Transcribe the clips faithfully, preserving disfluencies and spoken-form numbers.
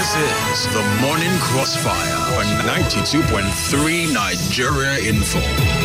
This is the Morning Crossfire on ninety-two point three Nigeria Info.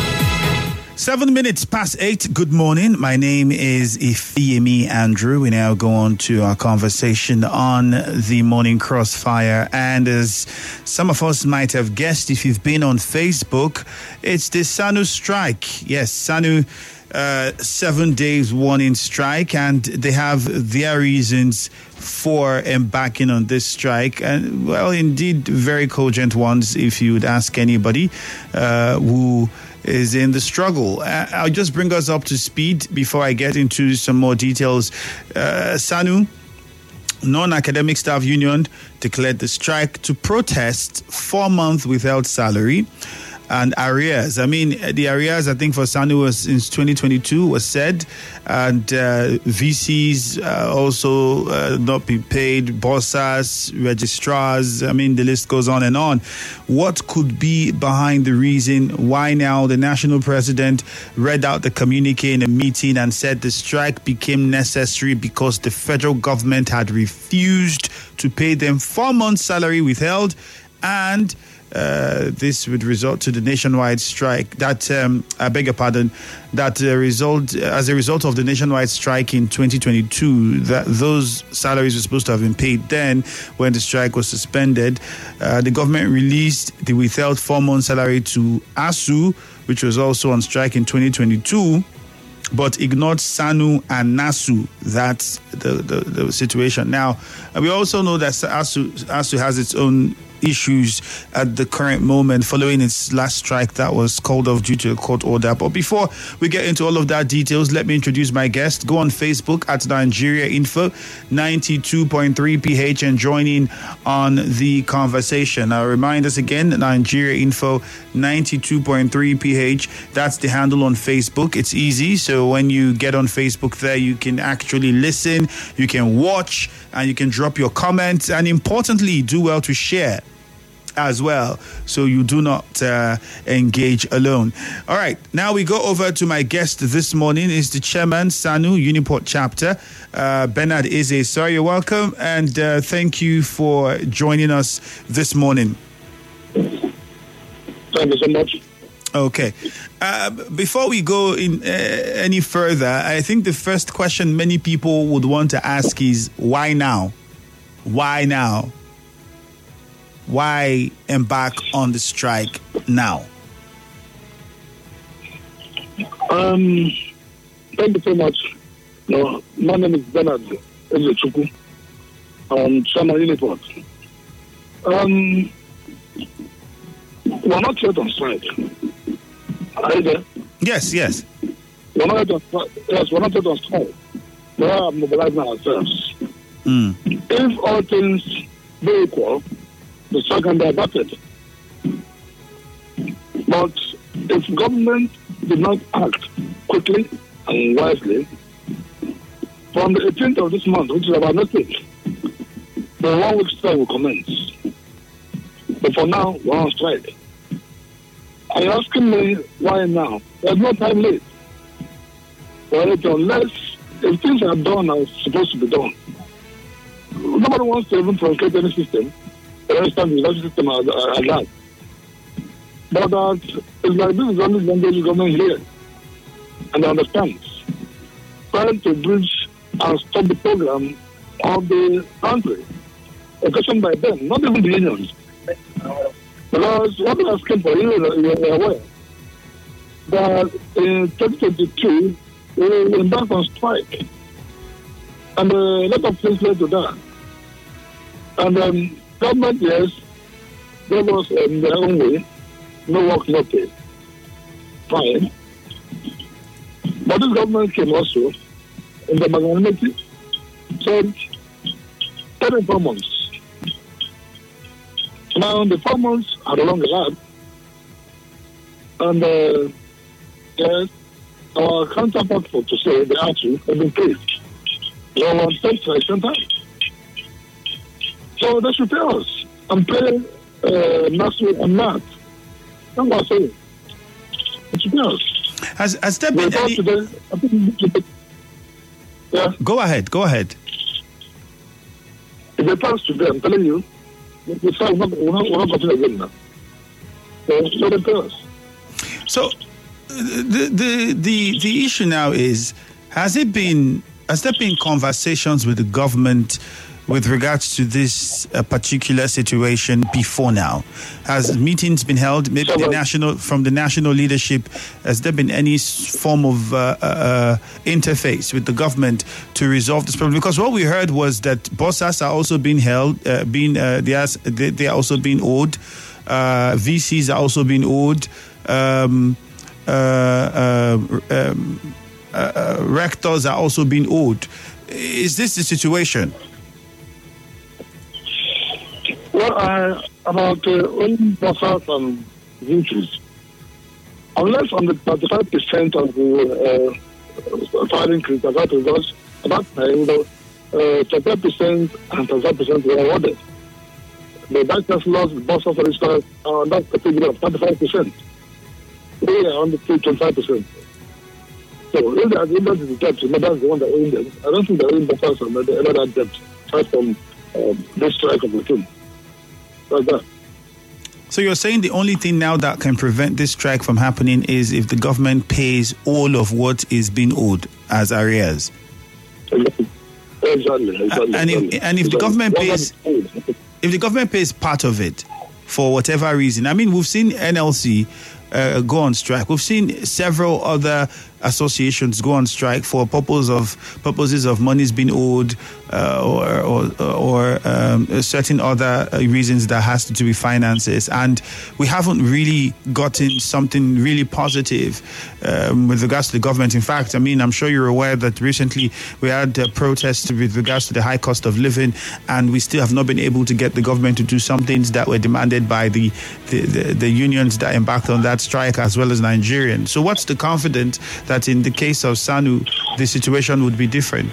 Seven minutes past eight. Good morning. My name is Ifeyemi Andrew. We now go on to our conversation on the Morning Crossfire. And as some of us might have guessed, if you've been on Facebook, it's the SANU strike. Yes, SANU uh, seven days warning strike, and they have their reasons for embarking on this strike, and well, indeed, very cogent ones if you would ask anybody uh, who is in the struggle. I'll just bring us up to speed before I get into some more details. Uh, SANU, Non-Academic Staff Union, declared the strike to protest four months without salary and arrears. I mean, the arrears, I think, for SANU was since twenty twenty-two was said, and uh, V Cs uh, also uh, not be paid, bossers, registrars. I mean, the list goes on and on. What could be behind the reason why now the national president read out the communique in a meeting and said the strike became necessary because the federal government had refused to pay them four months' salary withheld, and Uh, this would result to the nationwide strike. That um, I beg your pardon. That uh, result as a result of the nationwide strike in twenty twenty-two. That those salaries were supposed to have been paid then when the strike was suspended. Uh, the government released the withheld four month salary to ASUU, which was also on strike in twenty twenty-two, but ignored SANU and NASU. That's the, the, the situation. Now, we also know that ASUU, ASUU has its own issues at the current moment following its last strike that was called off due to a court order. But before we get into all of that details, let me introduce my guest. Go on Facebook at Nigeria Info ninety-two point three P H and join in on the conversation. I'll remind us again, Nigeria Info ninety-two point three P H. That's the handle on Facebook. It's easy. So when you get on Facebook there, you can actually listen, you can watch, and you can drop your comments. And importantly, do well to share as well, so you do not uh, engage alone. All right, now we go over to my guest this morning. Is the chairman, SANU Uniport chapter, uh, Bernard Eze. Sir, you're welcome, and uh, thank you for joining us this morning. Thank you so much. Okay. Uh, before we go in uh, any further, I think the first question many people would want to ask is, why now? Why now? Why embark on the strike now? Um, thank you so much. No, my name is Bernard Ezechukwu. Um, Chairman Uniport. Um, we're not yet on strike. Are you there? Yes, yes. We're not yet on strike. Yes, we're not yet on strike. We are mobilizing ourselves. Mm. If all things be equal, the strike can be abated. But if government did not act quickly and wisely, from the eighteenth of this month, which is about next week, the one week strike will commence. But for now, we're on strike. Are you asking me why now? There's no time late. Well, unless if things are done as supposed to be done, nobody wants to even truncate any system. The rest of the election system are, are, are that. But that it's like this is only language government here and understands. Trying to bridge and stop the program of the country, occasioned by them, not even the unions. Because what we are asking for, you are aware that in twenty twenty-two, we embarked on strike. And a lot of things led to that. And um, government, yes, gave us in their own way, no work, no pay. Fine. But this government came also in the magnanimity, said, thirty four months. Now, the four months are no longer that. And, uh, yes, our counterpart for to say the actual have been paid. They want to take selection time. So they should pay us and pay uh, Nasu and Nat. That's what I'm saying. They should pay us. Has, has there been any... Today, I think, yeah. Go ahead, go ahead. If they pass today, I'm telling you, The strike will not, will not, will not continue again now. So, let them tell us. So, the, the, the, the issue now is, has it been, has there been conversations with the government with regards to this uh, particular situation before now? Has meetings been held, maybe the national, from the national leadership? Has there been any form of uh, uh, interface with the government to resolve this problem? Because what we heard was that bossas are also being held, uh, being uh, they, are, they, they are also being owed, uh, V Cs are also being owed, um, uh, uh, um, uh, uh, rectors are also being owed. Is this the situation? Well, uh, about uh, owning buffers and V Cs, unless on the thirty-five percent of the uh, fire increase that got results, at that time, the uh, thirty-five percent and thirty-five percent were awarded. The bankers lost the buffers for instance on that category of thirty-five percent. They are on the twenty-five percent. So if the agreement is the debt, that's the one that owns them. I don't think they're owning buffers and another debt, aside from uh, this strike of the thing. Like that. So you're saying the only thing now that can prevent this strike from happening is if the government pays all of what is being owed as arrears? Exactly. Exactly. exactly. And if, and if the government pays, if the government pays part of it for whatever reason, I mean, we've seen N L C uh, go on strike. We've seen several other associations go on strike for purpose of purposes of monies being owed uh, or or, or um, certain other reasons that has to do with finances, and we haven't really gotten something really positive um, with regards to the government. In fact, I mean, I'm sure you're aware that recently we had a protest with regards to the high cost of living, and we still have not been able to get the government to do some things that were demanded by the the, the, the unions that embarked on that strike, as well as Nigerians. So what's the confidence that in the case of SANU, the situation would be different?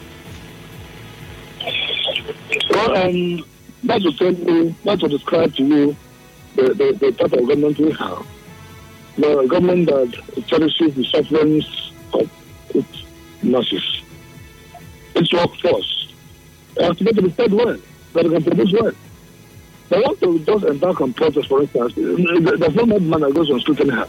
Well, um, that will tell you, that will describe to you the, the, the type of government we have. The government that cherishes the sufferings of its masses, its workforce. It has to be to be fed well, that it can produce well. They want to just embark on protest, for instance. There's no madman that goes on street anyhow.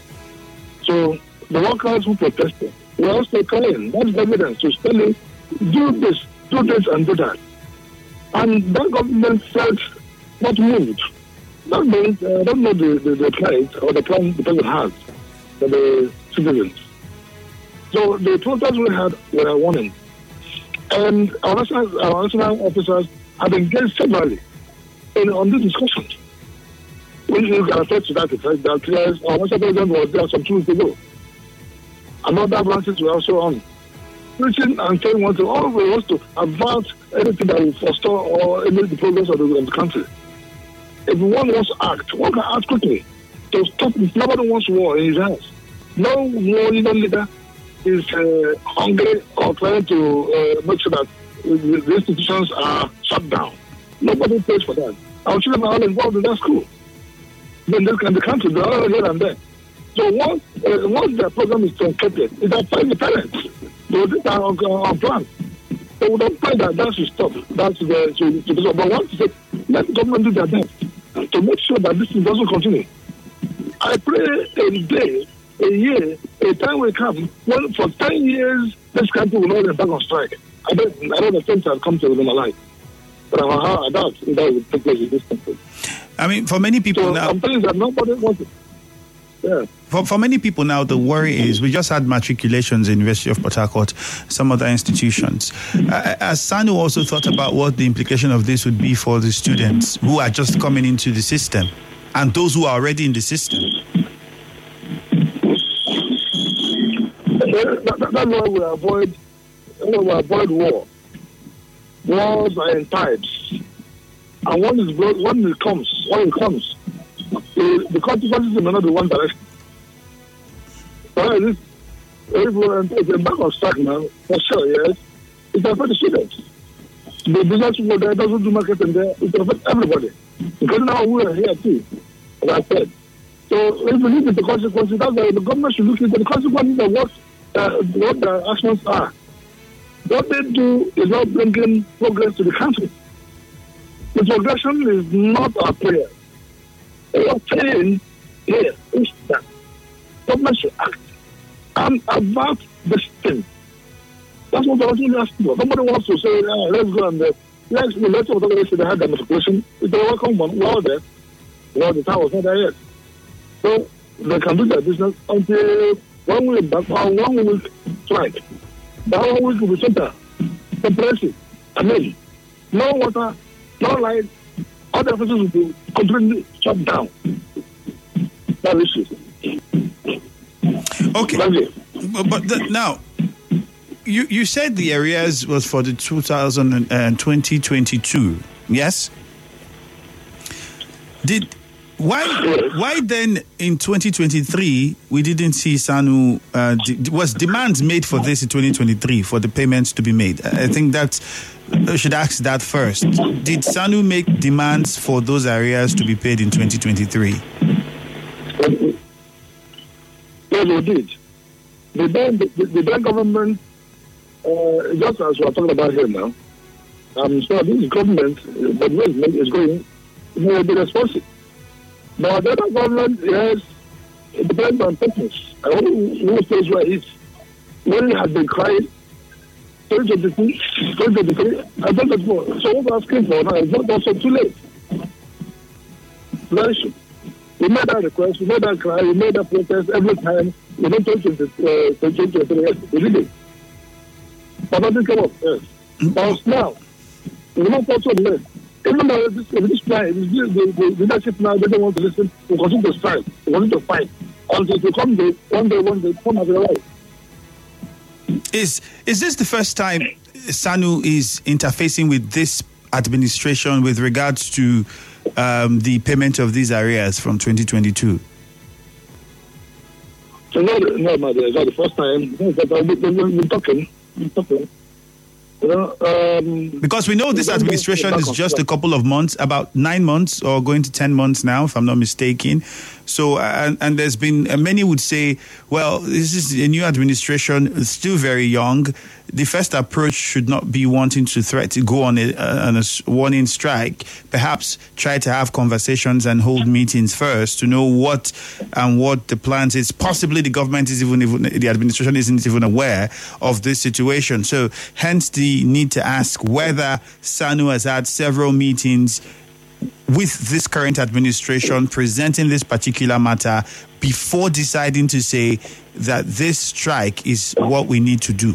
So the workers who protested were also crying. That's evidence to tell you, do this, do this, and do that. And that government said, not moved. That means, uh, I don't know the, the, the plight or the plan the president has for the citizens. So the protests we had were a warning. And our national, our national officers have engaged severally in, on this discussion. We can attest to that effect that yes, our national president was there some two weeks ago. And other branches were also on. Preaching and telling one to all we want to avert anything that will forestall or limit the progress of the, of the country. If one wants to act, one can act quickly to stop this. Nobody wants war in his house. No war leader is uh, hungry or trying to uh, make sure that the institutions are shut down. Nobody pays for that. Our children are all involved in that school. Then they can the country, they're all here and there. So once, uh, once the program is truncated, it's affecting the parents. They will do on, on plan. They will not pray that that should stop. That's the to, to, to, but once they let the government do their best to make sure that this thing doesn't continue. I pray a day, a year, a time will come when for ten years this country will not be back on strike. I don't, I don't think I'll come to them alive. But I doubt that will take place in this country. I mean, for many people so now, I'm telling you that nobody wants it. Yeah. For, for many people now, the worry is we just had matriculations in University of Port Harcourt, some other institutions. Uh, has SANU also thought about what the implication of this would be for the students who are just coming into the system and those who are already in the system? That, that's why we avoid, we avoid war. Wars are in types. And when, it's brought, when it comes, when it comes, the, the consequences may not be one direction. But if we're back on strike now, for sure, yes, it affects the students. The business people there doesn't do marketing there, it affects everybody. Because now we are here too, as I said. So if we look at the consequences, that's why the government should look into the consequences of what, uh, what the actions are. What they do is not bringing progress to the country. The progression is not our prayer. We are praying here is that government should act and avert this thing. That's what I was really asking for. Somebody wants to say, ah, let's go and uh, let's go. Let's go. They had the notification. It's a welcome one. We're all there. Well, the time was not there yet. So they can do their business until one week back or one week flight. That one week will be center. Compressive. I mean, no water, no light. All the offices will be completely shut down. That issue. Okay. Thank you. But, but the, now, you, you said the areas was for the two thousand twenty twenty-two, yes? Did why why then in twenty twenty-three we didn't see SANU? Uh, d- was demands made for this in twenty twenty-three for the payments to be made? I think that I should ask that first. Did SANU make demands for those areas to be paid in twenty twenty-three? Yes, we did. The then the, the then government, uh, just as we are talking about here now, I'm sure this government, uh, the way is going, will be responsive. But the other government, yes, it depends on purpose. I don't know who stays where it is. When it has been crying, twenty twenty-two, twenty twenty-three, and twenty twenty-four. So what we're asking for now is not also too late. Very sure. We made that request, we made that cry, we made that protest every time. We don't twenty twenty-three, yes, we did it. But nothing came up, yes. But now, we're not also late. Even though this, this plan, this, the, the, the leadership now, they don't want to listen, we continue to strike, we continue to fight. Until they come day, one day, one day, come as a right. Is, is this the first time SANU is interfacing with this administration with regards to um, the payment of these arrears from twenty twenty-two? So no, no, my dear, it's not the first time. We're talking, we're talking. You know, um, because we know this administration is just a couple of months, about nine months or going to ten months now, if I'm not mistaken. So, and, and there's been, uh, many would say, well, this is a new administration, it's still very young. The first approach should not be wanting to threat to go on a, uh, on a warning strike. Perhaps try to have conversations and hold meetings first to know what and what the plans is. Possibly the government is even, even the administration isn't even aware of this situation. So, hence the need to ask whether SANU has had several meetings with this current administration presenting this particular matter before deciding to say that this strike is what we need to do.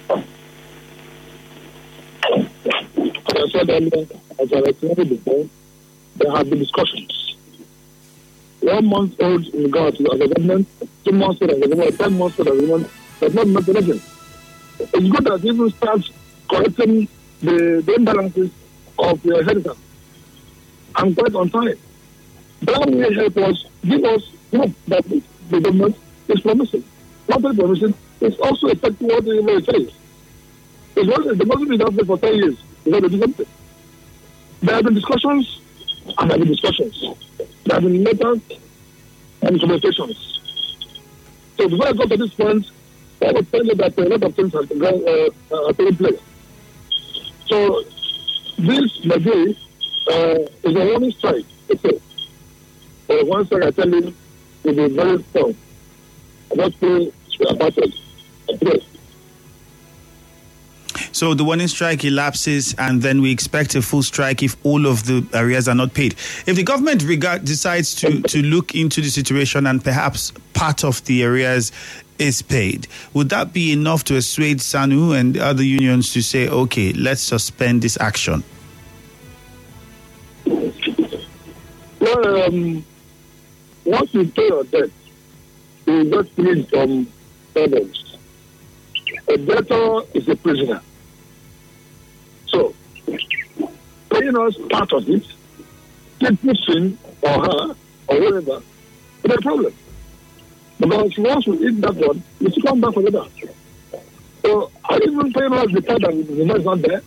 As I said earlier, as I explained before, there have been discussions. One month old in regard to the government, two months old as a government, ten months old as a government, but not much anything. It's good that people start correcting the, the imbalances of the inheritance. And quite on time. That will help us, give us hope that the government is promising. Not only promising, it's also affecting what the government says. It's not, the government is out there for ten years. It's not do something. There have been discussions, and there have been discussions. There have been letters and communications. So before I go to this point, I will tell you that a lot of things have been uh, uh, taking place. So this may be Uh, it's a warning strike. It's a, uh, one strike, I tell you, will be very strong. I don't feel about it. So the warning strike elapses, and then we expect a full strike if all of the areas are not paid. If the government regard, decides to, to look into the situation and perhaps part of the areas is paid, would that be enough to assuage SANU and other unions to say, okay, let's suspend this action? Well, um, once you pay your debt, you get freed from burdens. A debtor is a prisoner. So, paying us part of it, keep pushing or her or whatever, it's a problem. Because once we eat that one, we still come back for the other. So, are you even paying us the part that the money is not there?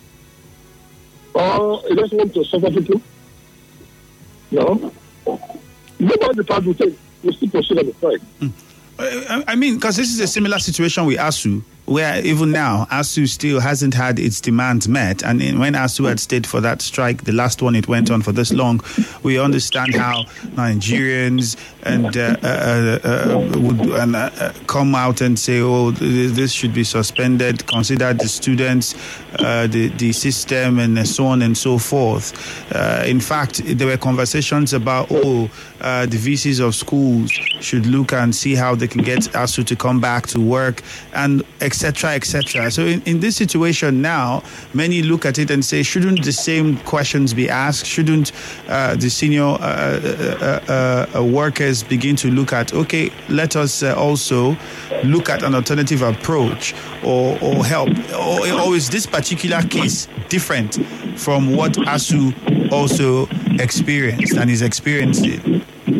Or you just want to suffer people? No. Nobody the part will take. We still proceed on the fight. Mm. I, I mean, because this is a similar situation with ASU. where even now, ASUU still hasn't had its demands met. And when ASUU had stayed for that strike, the last one it went on for this long, we understand how Nigerians and uh, uh, uh, would and, uh, come out and say, oh, this should be suspended, consider the students, uh, the, the system, and so on and so forth. Uh, in fact, there were conversations about, oh, uh, the V Cs of schools should look and see how they can get ASUU to come back to work, and etc., et cetera. So in, in this situation now, many look at it and say, shouldn't the same questions be asked? Shouldn't uh, the senior uh, uh, uh, uh, workers begin to look at, okay, let us uh, also look at an alternative approach or, or help? Or, or is this particular case different from what ASUU also experienced and is experiencing?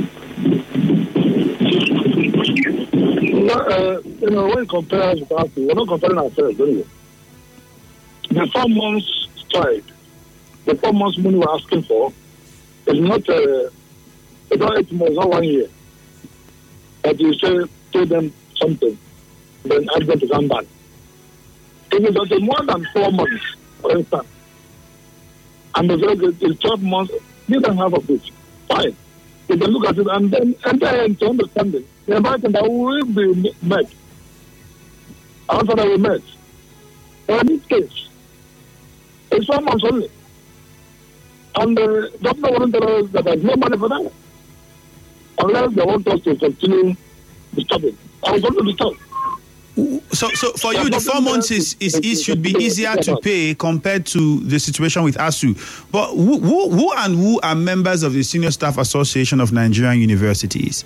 Uh, you know, when you compare us with ASUU, we're not comparing ourselves anyway. The four months strike, the four months money we're asking for, is not uh, it's not eight months, not one year. But you say, tell them something, then ask them to come back. If it's okay, more than four months, for instance, and the very it's twelve months, you don't have a bit. Fine. You can look at it and then enter into understanding. The environment that will be met. After that we met. But in this case, it's four months only. And the uh, government won't tell us that there's no money for that. Unless they want us to continue disturbing. I was going to disturb. So, so for you, the four months is, is, is should be easier to pay compared to the situation with ASUU. But who, who, who and who are members of the Senior Staff Association of Nigerian Universities?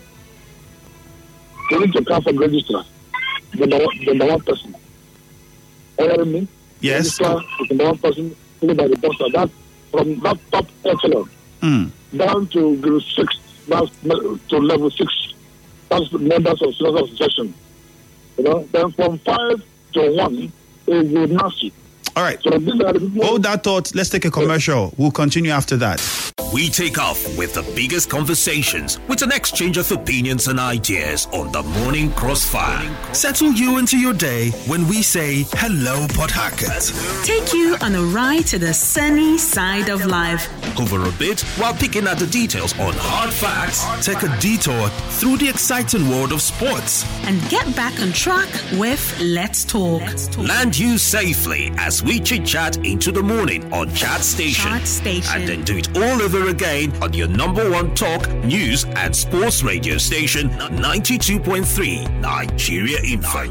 You need to come from registrar, the number one person. You know what I mean? Yes. Registrar is the number one person, followed by the boss. That from that top echelon mm. down to grade six, that's to level six. That's the members of Senior Staff Association. You know, then from five to one is the NASU. All right. So hold that thought. Let's take a commercial. We'll continue after that. We take off with the biggest conversations with an exchange of opinions and ideas on the Morning Crossfire. Settle you into your day when we say hello, Port Harcourt. Take you on a ride to the sunny side of life. Cover a bit while picking at the details on hard facts. Take a detour through the exciting world of sports. And get back on track with Let's Talk. Let's Talk. Land you safely as we chit-chat into the morning on Chat Station. Chat Station. And then do it all over again on your number one talk, news and sports radio station, ninety-two point three Nigeria Info.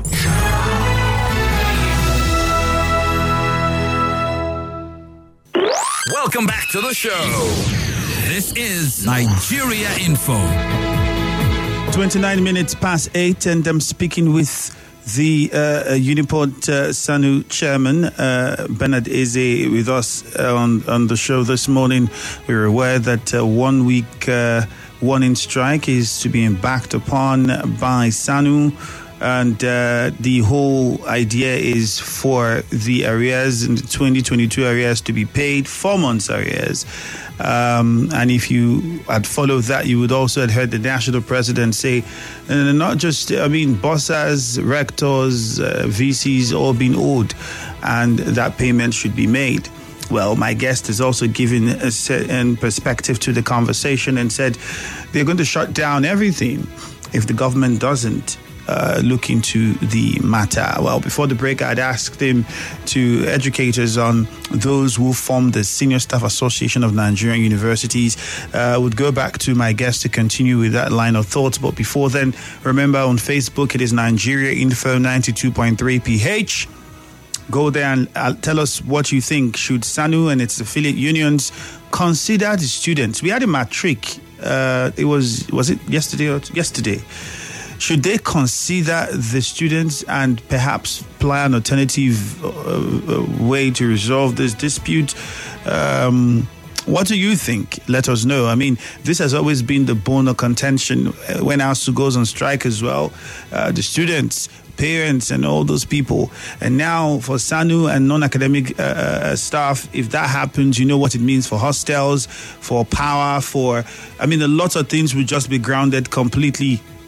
Welcome back to the show. This is Nigeria Info. twenty-nine minutes past eight, and I'm speaking with the uh, Uniport uh, SANU chairman, uh, Bernard Eze, with us uh, on, on the show this morning. We're aware that uh, one week uh, warning strike is to be embarked upon by SANU. And uh, the whole idea is for the arrears, in the twenty twenty-two arrears, to be paid, four months arrears. Um, and if you had followed that, you would also have heard the national president say, uh, not just, I mean, bosses, rectors, uh, V Cs, all being owed, and that payment should be made. Well, my guest has also given a certain perspective to the conversation and said they're going to shut down everything if the government doesn't Uh, look into the matter. Well, before the break, I'd asked him to educate us on those who form the Senior Staff Association of Nigerian Universities. I uh, would go back to my guest to continue with that line of thoughts. But before then, remember on Facebook, it is Nigeria Info ninety-two point three P H. Go there and uh, tell us what you think. Should SANU and its affiliate unions consider the students? We had a matric. Uh, it was, was it yesterday or t- yesterday? Should they consider the students and perhaps apply an alternative uh, way to resolve this dispute? Um, what do you think? Let us know. I mean, this has always been the bone of contention when ASUU goes on strike as well. Uh, the students, parents, and all those people. And now for SANU and non-academic uh, staff, if that happens, you know what it means for hostels, for power, for, I mean, a lot of things will just be grounded completely.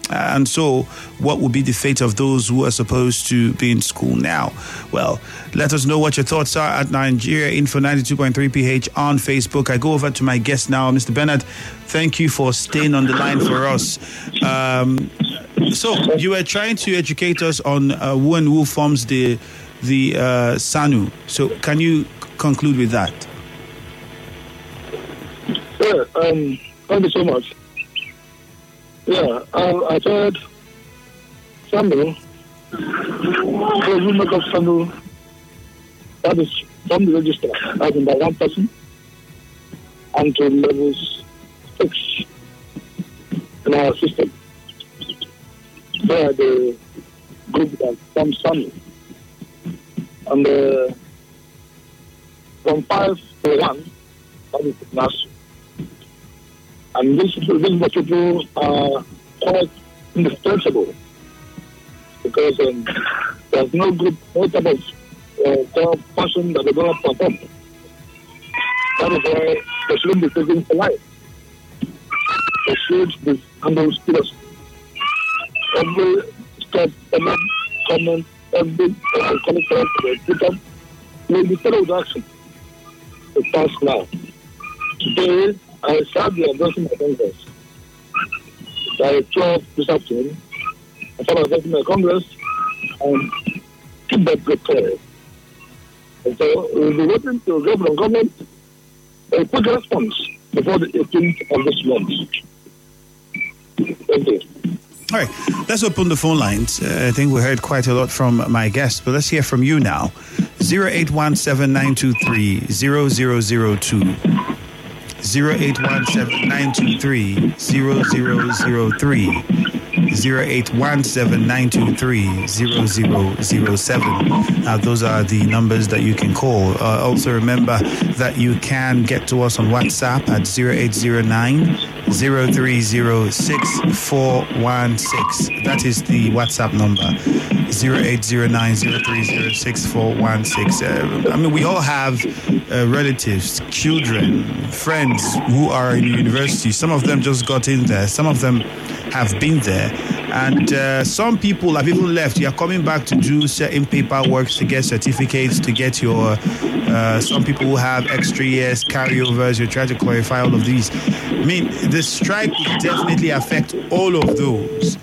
And so, what would be the fate of those who are supposed to be in school now? Well, let us know what your thoughts are at Nigeria Info ninety-two point three P H on Facebook. I go over to my guest now, Mister Bernard. Thank you for staying on the line for us. Um, so, you were trying to educate us on uh, who and who forms the the uh, SANU. So, can you conclude with that? Yeah, um, thank you so much. Yeah, I, I said SANU, those who make up SANU, that is from the register, as in by one person, and to levels six in our system. They are the group that from SANU. And uh, from five to one, that is N A S U. And these these people are quite indispensable because um, there's no group, no type of uh, function that they don't perform. That is why they shouldn't be taken for life. They should be handled seriously. Every step, every comment, every uh, comment they put up will be followed with action. It pass now. Today, I started addressing my Congress. By twelve this afternoon, I started addressing my Congress and keep that prepared. And so we'll be waiting to get from government a quick response before the eighteenth of this month. Thank you. All right, let's open the phone lines. Uh, I think we heard quite a lot from my guest, but let's hear from you now. zero eight one seven nine two three zero zero zero two. zero eight one seven nine two three zero zero zero three, zero eight one seven nine two three zero zero zero seven. Uh, those are the numbers that you can call. Uh, also remember that you can get to us on WhatsApp at zero eight zero nine zero three zero six four one six. That is the WhatsApp number, zero eight zero nine zero three zero six four one six. Uh, I mean, we all have uh, relatives, children, friends who are in university. Some of them just got in there. Some of them have been there. And uh, some people have even left. You are coming back to do certain paperwork to get certificates, to get your... Uh, some people who have extra years, carryovers. You try to clarify all of these. I mean, the strike will definitely affect all of those.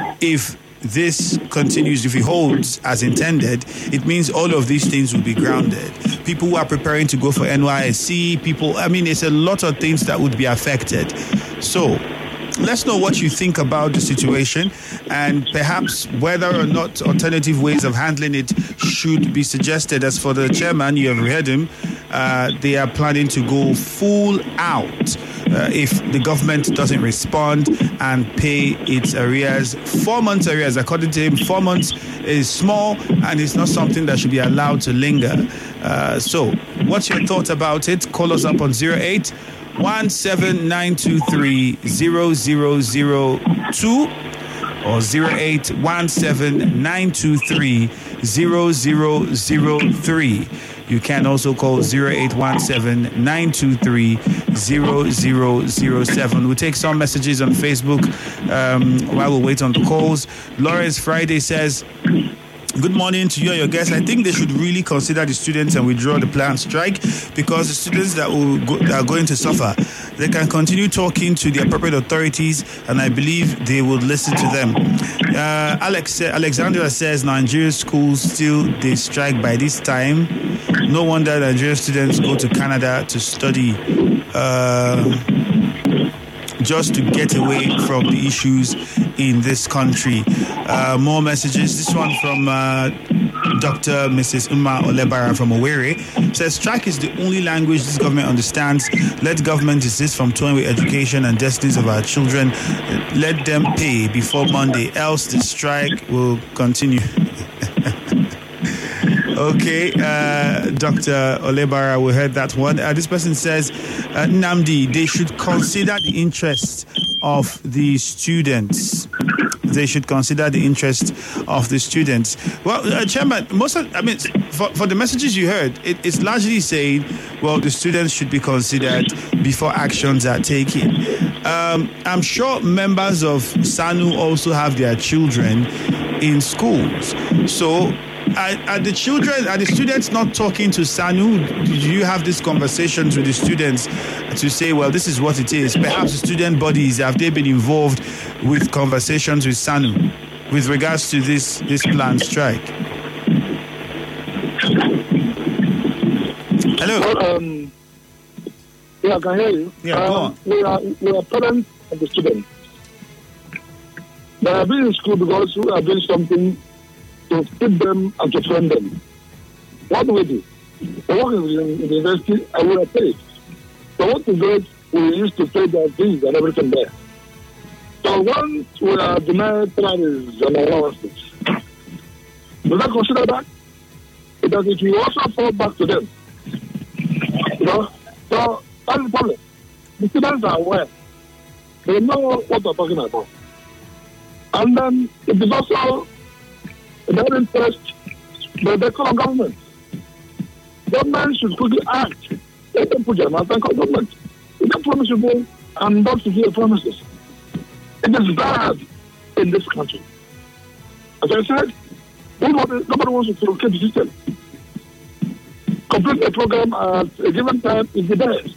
If this continues, if it holds as intended, it means all of these things will be grounded. People who are preparing to go for N Y S C, people, I mean, it's a lot of things that would be affected. So, let's know what you think about the situation and perhaps whether or not alternative ways of handling it should be suggested. As for the chairman, you have heard him, uh, they are planning to go full out uh, if the government doesn't respond and pay its arrears. Four months arrears, according to him, four months is small and it's not something that should be allowed to linger. Uh, so, what's your thoughts about it? Call us up on zero eight one seven nine two three zero zero zero two or zero eight one seven nine two three zero zero zero three. You can also call zero eight one seven nine two three zero zero zero seven. We'll take some messages on Facebook um, while we wait on the calls. Lawrence Friday says, good morning to you and your guests. I think they should really consider the students and withdraw the planned strike, because the students that, will go, that are going to suffer, they can continue talking to the appropriate authorities, and I believe they will listen to them. Uh, Alex Alexandra says Nigerian schools still they strike by this time. No wonder Nigerian students go to Canada to study. Uh, just to get away from the issues in this country. Uh, more messages. This one from uh, Doctor Missus Umma Olebara from Owerri says, strike is the only language this government understands. Let government desist from toying with education and destinies of our children. Let them pay before Monday, else the strike will continue. Okay, uh, Doctor Olebara, we heard that one. Uh, this person says, uh, Namdi, they should consider the interests of the students. They should consider the interest of the students. Well, uh, Chairman, most of, I mean, for, for the messages you heard, it, it's largely saying, well, the students should be considered before actions are taken. Um, I'm sure members of SANU also have their children in schools. So are, are the children, are the students not talking to SANU? Do you have these conversations with the students to say, well, this is what it is? Perhaps the student bodies, have they been involved with conversations with SANU with regards to this, this planned strike? Hello. Well, um, yeah, I can hear you. Yeah, go um, on. We are, we are parents of the students. They have been in school because we are doing something to feed them and to train them. What do we do? We work in, in the university and we are paid. So what we do, we used to pay their fees and everything there. So once we are denied salaries and allowances, do not consider that? Because it will also fall back to them. You know? So that's the problem. The students are aware. They know what they're talking about. And then it is also their interest, but they call on government. Government should quickly act. Let them put their mouth and call government. If they promise you go and not fulfill promises. It is bad in this country. As I said, nobody, nobody wants to locate the system. Complete a program at a given time is the best.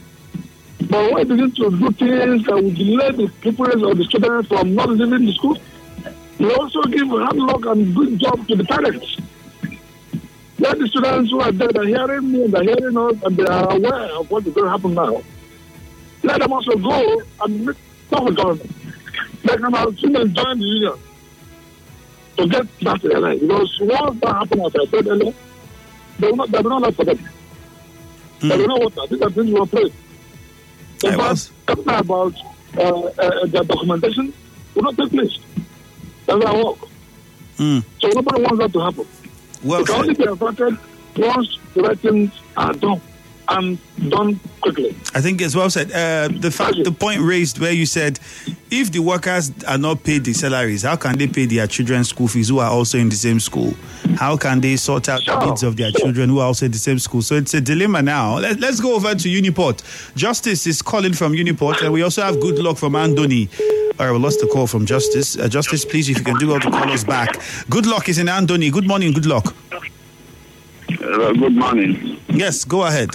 But when we begin to do things that will delay the pupils or the students from not leaving the school, we also give hard luck and good job to the parents. Let the students who are there, they're hearing me and they're hearing us and they are aware of what is going to happen now. Let them also go and make talk with government. They can have students join the union to get back to their life. Because once that happens, as I said earlier, they will not, they will not forget. Mm. They will not water. These are things we are playing. In fact, talking about uh, uh, the documentation will not take place. That's our work. Mm. So nobody wants that to happen. Well, it can only be affected once the right things are done and done quickly. I think it's well said. Uh, the fact, the point raised where you said, if the workers are not paid the salaries, how can they pay their children's school fees who are also in the same school? How can they sort out sure. the needs of their sure. children who are also in the same school? So it's a dilemma now. Let, let's go over to Uniport. Justice is calling from Uniport, and we also have good luck from Andoni. All right, we lost the call from Justice. Uh, Justice, please, if you can do well to call us back. Good luck is in Andoni. Good morning, good luck. Uh, good morning. Yes, go ahead.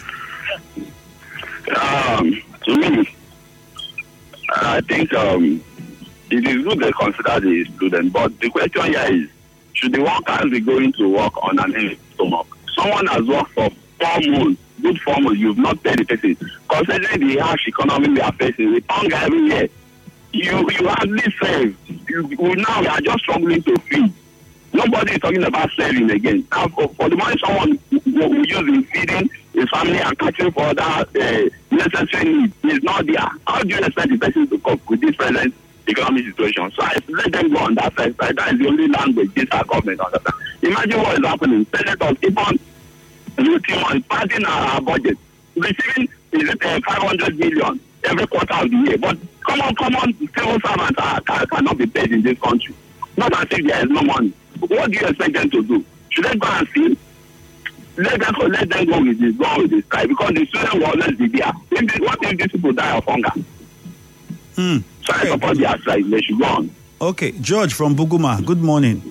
Um, to me, I think um, it is good they consider the student, but the question here is, should the workers be going to work on an empty stomach? Someone has worked for four months, good four months, you've not paid the person. Considering the harsh economy we are facing, with hunger every year, you you hardly save. You, you now we are just struggling to feed. Nobody is talking about saving again. Now, for, for the money someone will use in feeding his family and catching for other uh, necessary needs is not there. How do you expect the person to cope with this present economic situation? So I let them go on that side. That is the only language this our government understands. Imagine what is happening. Senators keep on looking on passing our budget, receiving is it uh, five hundred million every quarter of the year. But come on, come on, civil servants are, can, cannot be paid in this country. Not as if there is no money. What do you expect them to do? Should they go and see? Let them go, let them go with this, go with this guy, because the student will always be there. If this, what if these people die of hunger? Hmm. So I support their side. They should go on. Okay, George from Buguma. Good morning.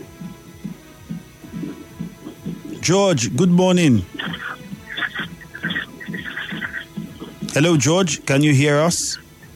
George, good morning. Hello, George. Can you hear us?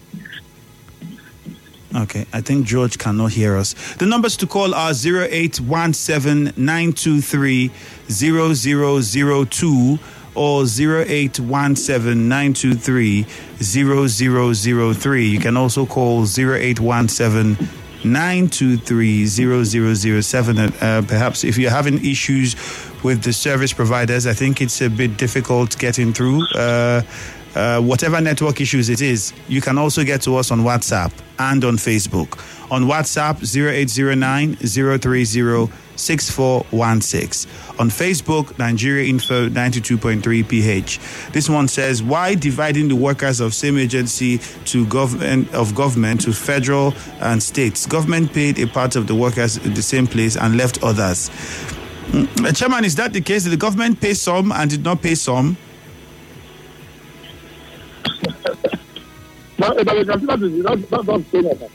Okay, I think George cannot hear us. The numbers to call are zero eight one seven nine two three zero zero zero two or zero eight one seven nine two three zero zero zero three. You can also call zero eight one seven nine two three zero zero zero seven. Uh, perhaps if you're having issues with the service providers, I think it's a bit difficult getting through. Uh, Uh, whatever network issues it is, you can also get to us on WhatsApp and on Facebook. On WhatsApp, zero eight zero nine zero three zero six four one six. On Facebook, Nigeria Info ninety-two point three P H. This one says, why dividing the workers of same agency to government of government to federal and states? Government paid a part of the workers in the same place and left others. Mm, Chairman, is that the case? Did the government pay some and did not pay some? But, but, that, that, that's saying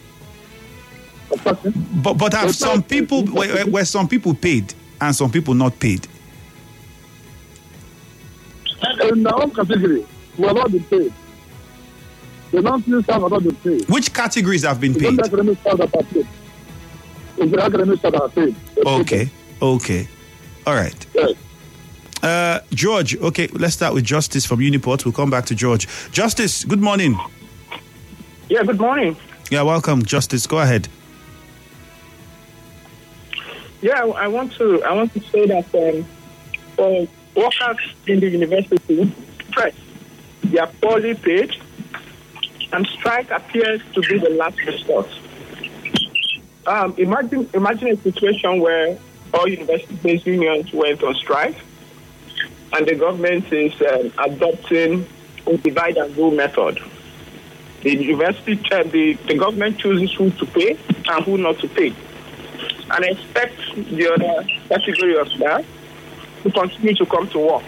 but but have some people were, were some people paid and some people not paid? In our own category, we have not been paid. The non-student staff have not been paid. Which categories have been It's paid? the academic staff that are paid. It's the academic staff that are paid. Okay, okay, all right. Yes. Uh, George, okay, let's start with Justice from Uniport. We'll come back to George. Justice, good morning. Yeah, good morning. Yeah, welcome, Justice. Go ahead. Yeah, I want to I want to say that um, for workers in the university, stress, they are poorly paid, and strike appears to be the last resort. Um, imagine imagine a situation where all university-based unions went on strike, and the government is um, adopting a divide and rule method. The university, uh, the, the government chooses who to pay and who not to pay. And I expect the other category of that to continue to come to work.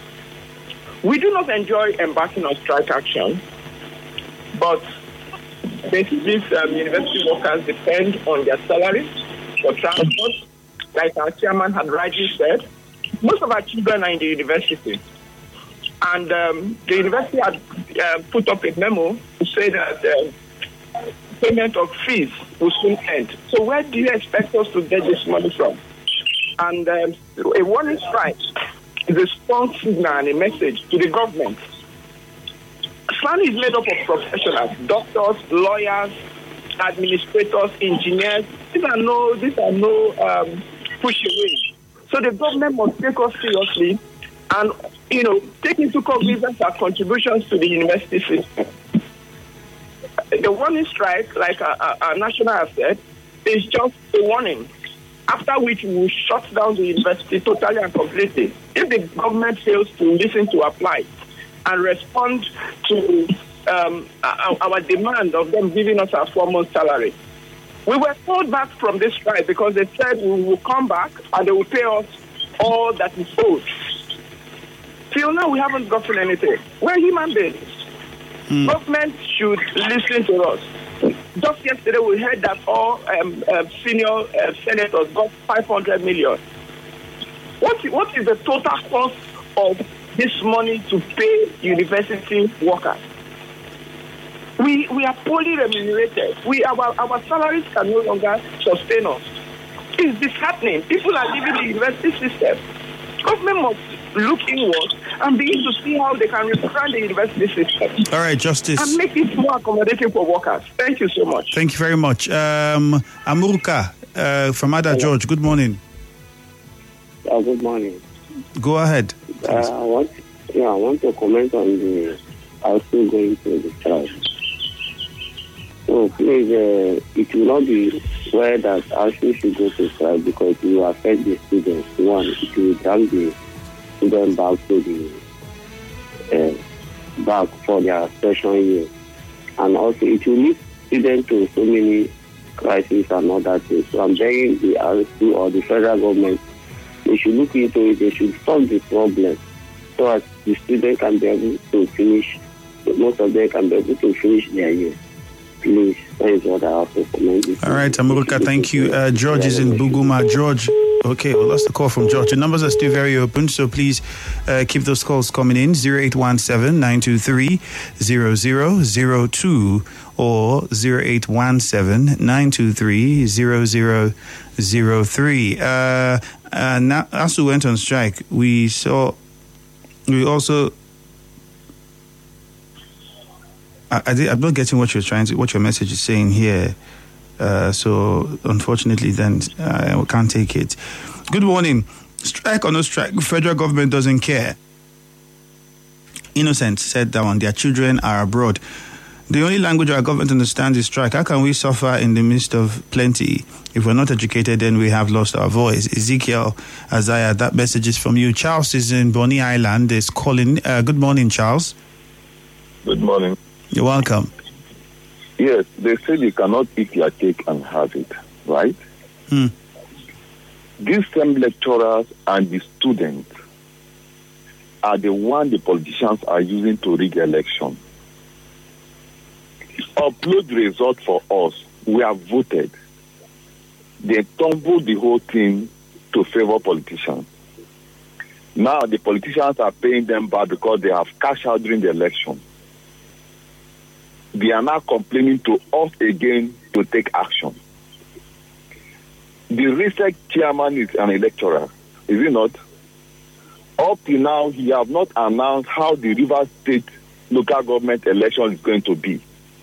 We do not enjoy embarking on strike action, but basically um, university workers depend on their salaries for transport. Like our chairman had rightly said, most of our children are in the university. And um, the university had uh, put up a memo to say that uh, payment of fees will soon end. So where do you expect us to get this money from? And um, a warning strike is a strong signal and a message to the government. SANI is made up of professionals, doctors, lawyers, administrators, engineers. These are no, these are no um, push away. So the government must take us seriously and, you know, take into cognizance our contributions to the university system. The warning strike, like our, our national has said, is just a warning, after which we will shut down the university totally and completely. If the government fails to listen to apply and respond to um, our, our demand of them giving us our four-month salary. We were called back from this strike because they said we will come back and they will pay us all that is owed. Till now, we haven't gotten anything. We're human beings. Mm. Government should listen to us. Just yesterday, we heard that all um, uh, senior uh, senators got five hundred million. What, what is the total cost of this money to pay university workers? We we are poorly remunerated. We our our salaries can no longer sustain us. It's disheartening. People are leaving the university system. Government must look inward and begin to see how they can rebrand the university system. All right, Justice. And make it more accommodating for workers. Thank you so much. Thank you very much. Um, Amuruka uh, from Ada George, good morning. Uh, good morning. Go ahead. Uh, I want, yeah, I want to comment on the also going to the strike. So please, uh, it will not be where that also should go to strike because it will affect the students. One, it will drag the students back to the uh, back for their session year, and also it will lead students to so many crises and other things. So I'm begging the R S U or the federal government, they should look into it. They should solve the problem so that the students can be able to finish. Most of them can be able to finish their year. Please, that is what I have to comment. All right, Amuruka, thank you. Uh, George is in Buguma. George, okay, well, that's the call from George. The numbers are still very open, so please uh, keep those calls coming in. zero eight one seven, nine two three, zero zero zero two or zero eight one seven, nine two three, zero zero zero three. Uh, uh, now, as we went on strike, we saw, we also... I, I did, I'm not getting what you're trying to, what your message is saying here. Uh, so, unfortunately, then uh, we can't take it. Good morning. Strike or no strike, the federal government doesn't care. Innocent said that one. Their children are abroad. The only language our government understands is strike. How can we suffer in the midst of plenty? If we're not educated, then we have lost our voice. Ezekiel Isaiah, that message is from you. Charles is in Bonny Island, is calling. Uh, good morning, Charles. Good morning. You're welcome. Yes, they say you cannot eat your cake and have it, right? Hmm. These same lecturers and the students are the one the politicians are using to rig election. upload the result for us. We have voted. They tumbled the whole thing to favor politicians. Now the politicians are paying them back because they have cashed out during the election. They are now complaining to us again to take action. The RISEC chairman is an electoral, is he not? Up to now, he have not announced how the Rivers State local government election is going to be.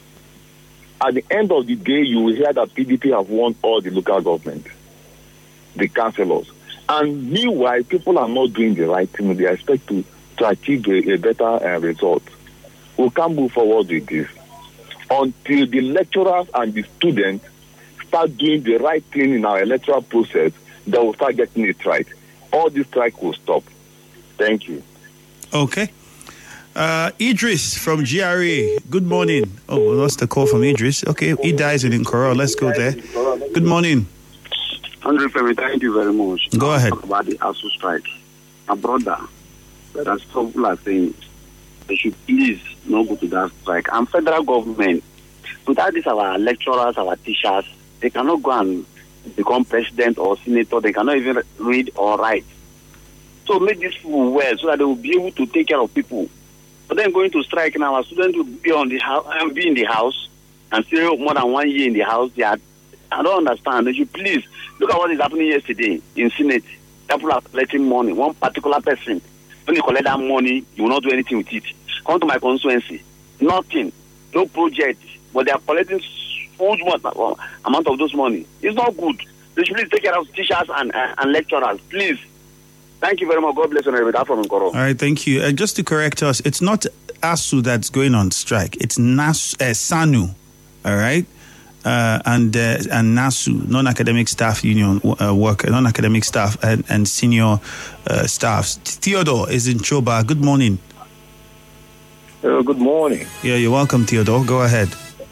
At the end of the day, you will hear that P D P have won all the local government, the councillors. And meanwhile, people are not doing the right thing. They expect to, to achieve a, a better uh, result. We can't move forward with this until the lecturers and the students start doing the right thing in our electoral process. They will start getting it right. All this strike will stop. Thank you. Okay. Uh, Idris from G R A. Good morning. Oh, we lost the call from Idris. Okay, he dies in Nkoro. Let's go there. Good morning. Andrew Femi, thank you very much. Go ahead. Talk about the A S U strike. My brother, that's people are saying they should please not go to that strike. And federal government, without this, our lecturers, our teachers, they cannot go and become president or senator. They cannot even read or write. So make these people well so that they will be able to take care of people. But then going to strike now, our students will be on the house and be in the house and stay more than one year in the house. They are, I don't understand. They should please look at what is happening yesterday in Senate. People are collecting money. One particular person, when you collect that money, you will not do anything with it. Come to my constituency, nothing, no project, but they are collecting huge amount of those money. It's not good. They should please take care of teachers and, uh, and lecturers, please. Thank you very much. God bless you. From Nkoro. All right, thank you. And just to correct us, it's not A S U that's going on strike. It's Nas, uh, SANU, all right? Uh, and uh, and NASU, non-academic staff union uh, worker, non-academic staff and, and senior uh, staffs. Theodore is in Choba. Good morning. Uh, good morning. Yeah, you're welcome, Theodore. Go ahead.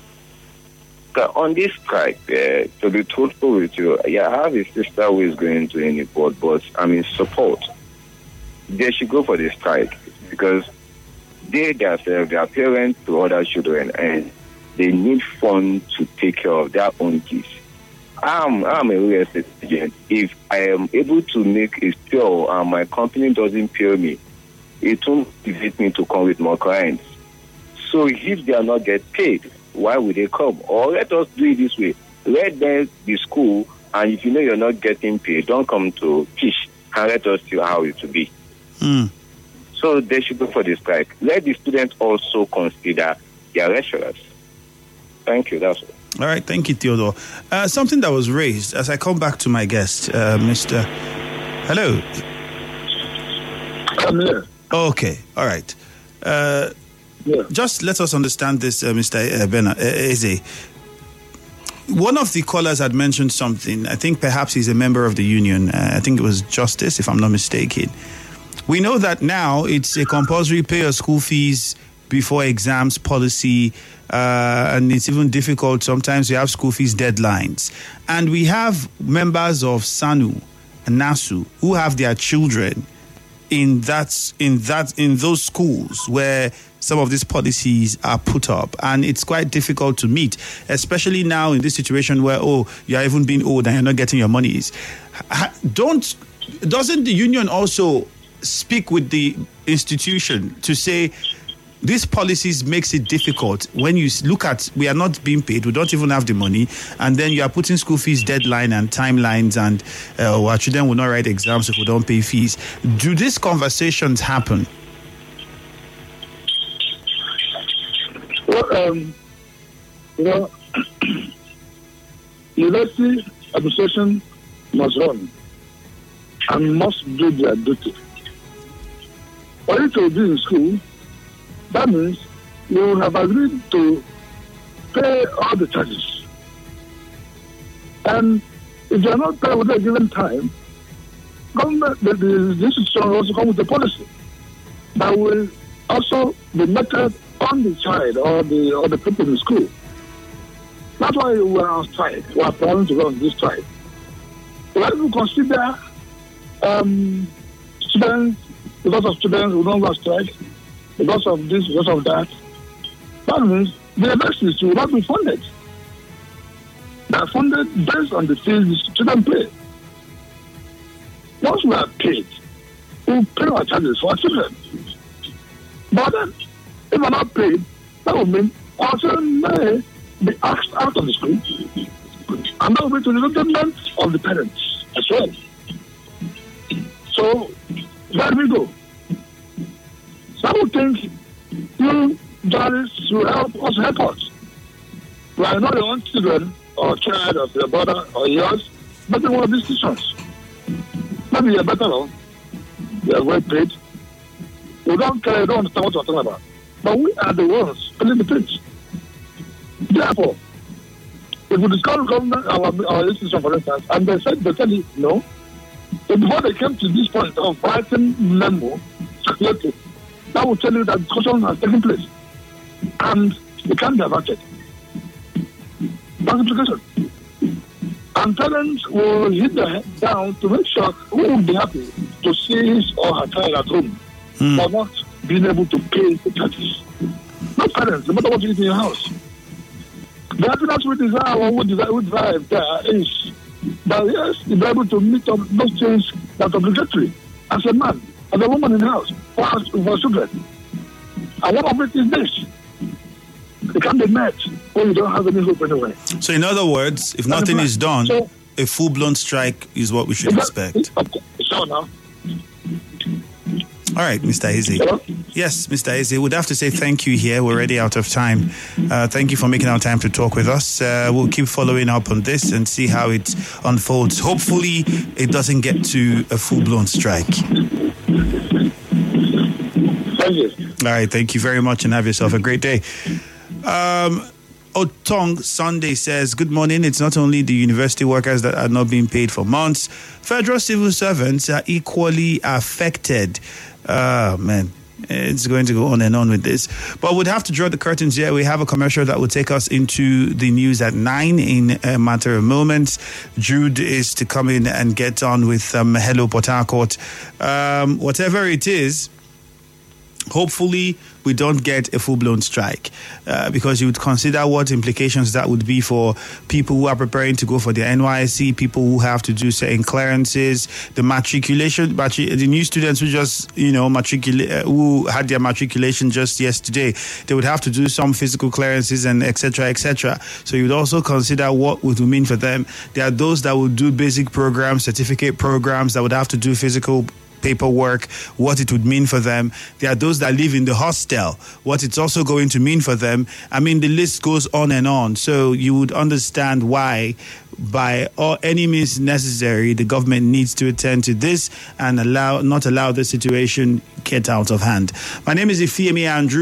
Uh, on this strike, uh, to be truthful with you, yeah, I have a sister who is going to any board, but I'm in support. They should go for the strike because they themselves, they are parents to other children, and they need funds to take care of their own kids. I'm, I'm a real estate agent. If I am able to make a sale and my company doesn't pay me, it won't motivate me to come with more clients. So if they are not get paid, why would they come? Or let us do it this way. Let them be school, and if you know you're not getting paid, don't come to teach, and let us see how it will be. Mm. So they should go for the strike. Let the students also consider their lecturers. Thank you. That's all. All right. Thank you, Theodore. Uh, something that was raised as I come back to my guest, uh, Mister Hello. I'm here. Okay. All right. Uh, yeah. Just let us understand this, uh, Mister Bena Eze. One of the callers had mentioned something. I think perhaps he's a member of the union. Uh, I think it was Justice, if I'm not mistaken. We know that now it's a compulsory pay your school fees before exams policy, uh, and it's even difficult. Sometimes you have school fees deadlines. And we have members of SANU and NASU who have their children in that in that in those schools where some of these policies are put up, and it's quite difficult to meet, especially now in this situation where oh you're even being owed and you're not getting your monies. Don't doesn't the union also speak with the institution to say these policies makes it difficult when you look at we are not being paid, we don't even have the money, and then you are putting school fees deadline and timelines, and uh, our children will not write exams if we don't pay fees. Do these conversations happen? Well, um, you know, university administration must run and must do their duty. For you to be in school, that means you have agreed to pay all the charges. And if you are not paid within a given time, government, the, the, the institution will also come with a policy that will also be meted on the child or the or the people in school. That's why we are on strike. We are planning to run this strike. When we consider um, students, because of students who don't go on strike, because of this, because of that, that means the universities will not be funded. They are funded based on the fees the students pay. Once we are paid, we pay our charges for our children. But then, if we are not paid, that would mean our children may be asked out of the school, and that will be to the detriment of the parents as well. So, there we go. So I would think you journalists will help us help us. We are not your own children or child of your brother or yours, but in one of these decisions. Maybe you're better off. You are well paid. We don't care, you don't understand what we're talking about. But we are the ones paying the pinch. Therefore, if we discover government, our, our institution, for instance, and they said, they tell you no, so before they came to this point of writing memo, circulated, that will tell you that discussion has taken place. And it can't be averted. That's implication. And parents will hit their head down to make sure who will be happy to see his or her child at home mm. for not being able to pay the charges. Not parents, no matter what you eat in your house. The happiness we desire or we desire, we desire there is that yes, you'll be able to meet up those things that are obligatory as a man, as a woman in the house, for our, for our children. And one of it is this. It can't be met when you don't have any hope anyway. So in other words, if nothing is done, so, a full-blown strike is what we should that, expect. Okay, so now. All right, Mister Eze. Hello? Yes, Mister Eze, we'd have to say thank you here. We're already out of time. Uh, thank you for making our time to talk with us. Uh, we'll keep following up on this and see how it unfolds. Hopefully, it doesn't get to a full-blown strike. Thank you. All right, thank you very much and have yourself a great day. Um, Otong Sunday says, good morning. It's not only the university workers that are not being paid for months. Federal civil servants are equally affected. Oh, man. It's going to go on and on with this. But we'd have to draw the curtains here. We have a commercial that will take us into the news at nine in a matter of moments. Jude is to come in and get on with um, Hello Port Harcourt. Um, whatever it is, hopefully we don't get a full-blown strike uh, because you would consider what implications that would be for people who are preparing to go for their N Y S C, people who have to do certain clearances, the matriculation, matri- the new students who just, you know, matriculate, uh, who had their matriculation just yesterday, they would have to do some physical clearances and et cetera, et cetera. So you would also consider what would it mean for them. There are those that would do basic programs, certificate programs that would have to do physical paperwork, what it would mean for them. There are those that live in the hostel, what it's also going to mean for them. I mean, the list goes on and on. So you would understand why, by all any means necessary, the government needs to attend to this and allow not allow the situation get out of hand. My name is Ifeami Andrew.